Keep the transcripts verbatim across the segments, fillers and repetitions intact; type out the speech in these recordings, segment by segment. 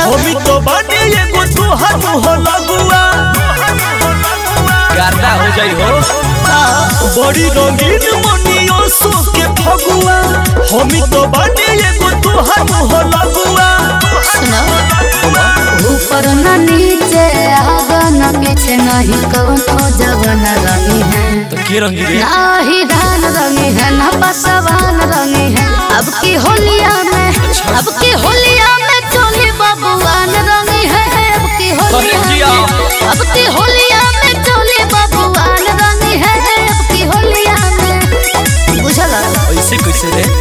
हमी तो बानी एगो तोहर मुह लगुआ गर्दा हो जाई हो बड़ी रंगीन मनियो सो के फगुआ हमी तो बानी एगो तोहर मुह लगुआ ऊपर न नीचे आगा न पीछे नहीं कौनो जवन रंगी है तो के रंगी रे नाही धान रंगी है न पसवान रंगी है अब की होलिया में अब की होलिया में चोली बबुआन रंगी है अब की होलिया में अब की होलिया में चोली बबुआन रंगी है अब की होलिया में बुझला ऐसे कैसे रे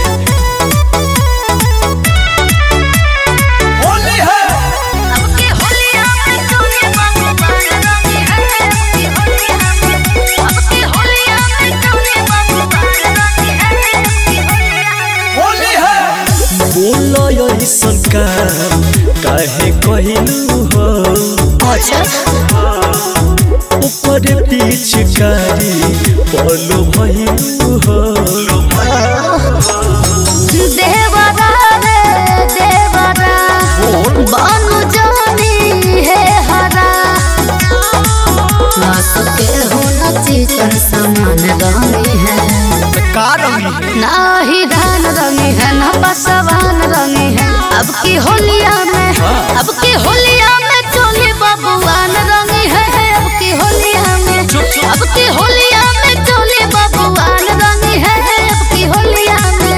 काहे कहलू हो ऊपर पिचकारी बोलो भइलू हो देवरा रे देवरा बानु जानी है हरा नास के होना चिकन समान रंगी है का रंगी नाही धान रंगी है ना पसवान रंगी है अब की होलिया में अब की होलिया में चोली बबुआन रंगी है अब की होलिया में अब की होलिया में चोली बबुआन रंगी है अब की होलिया में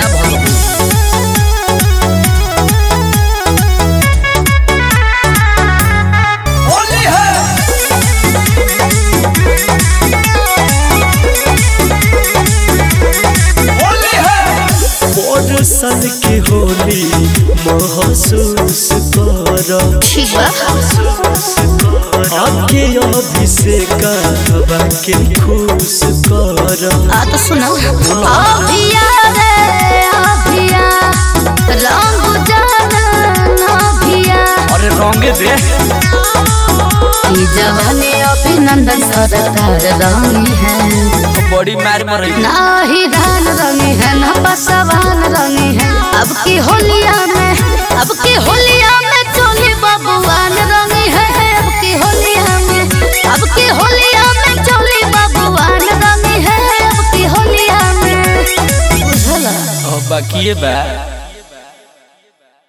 होली है होली है सन की होली महसूस कर ठीक बा आपके अभिषेक के खुश कर आ तो सुनो अभिया रे अभिया रंग जाना अभिया अरे रंगे दे ई जवानी अभिनंदन सरकार रंगी है बड़ी मार मार नाही धान रंगी है ना पसवान रंगी है अब की होलिया में अब की होलिया में चोली बबुआन रंगी है अब की होलिया में अब की होलिया में चोली बबुआन रंगी है अब की होलिया में बुझला बाकी बा।